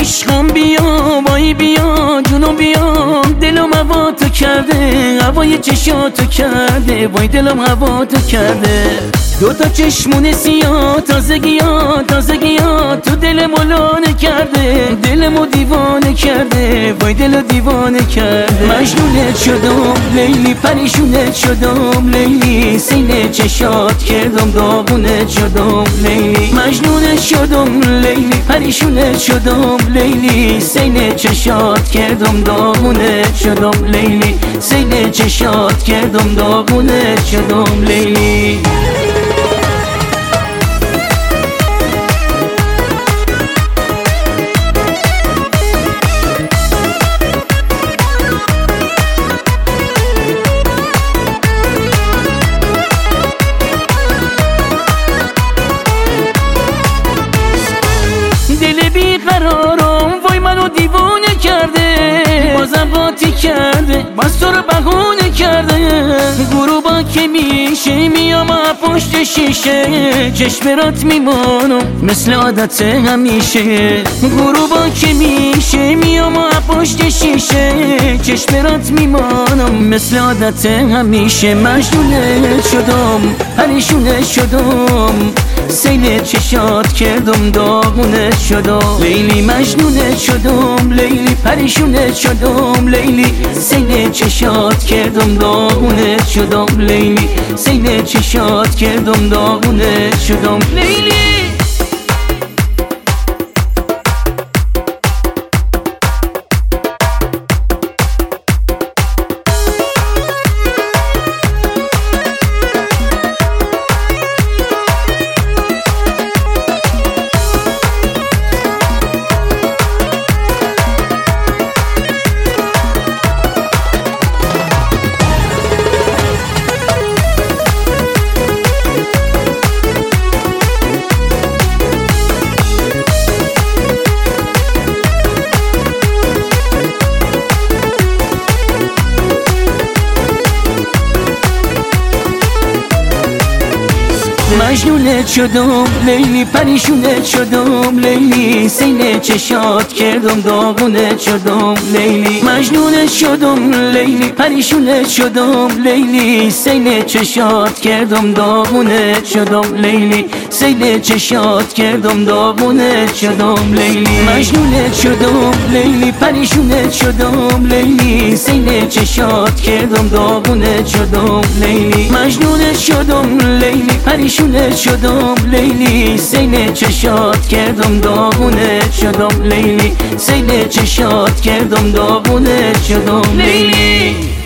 عشقم بیا وای بیا جونم بیا دلم هوا تو کرده هوای چشاتو کرده وای دلم هوا تو کرده دوتا چشمون سیاه تازگیات تو دلمو لانه کرده دلمو دیوانه کرده وای دلو دیوانه کرده مجنونت شدم لیلی پریشونت شدم لیلی سینه چشات کردم داغونت شدم لیلی مجنونت شدم لیلی پریشونت شدم لیلی سینه چشات کردم داغونت شدم لیلی سینه چشات کردم داغونت شدم لیلی دل بیقرارم وای منو دیوانه کرده بازم قاطی کرده باز تو رو بهونه کرده غروبا که میشه میام پشت شیشه چشمرات میمانم مثل عادت همیشه غروبا که میشه میام پشت شیشه چشمرات میمانم مثل عادت همیشه مجنونت شدم پریشونت شدم سیل چشات کردم داغونت شدم لیلی مجنونت شدم لیلی پریشونت شدم لیلی سیل چشات کردم داغونت شدم لیلی سیل چشات کردم داغونت شدم لیلی مجنونت شدم لیلی پریشونت شدم لیلی سینه چشات کردم داغونت شدم لیلی مجنونت شدم لیلی پریشونت شدم لیلی سینه چشات کردم داغونت شدم لیلی سینه چشات کردم داغونت شدم لیلی مجنونت شدم لیلی پریشونت شدم لیلی سینه چشات کردم داغونت شدم لیلی مجنونت شدم لیلی پریشونت شدم لیلی سینه چشات کردم داغونت شدم لیلی سینه چشات کردم داغونت شدم لیلی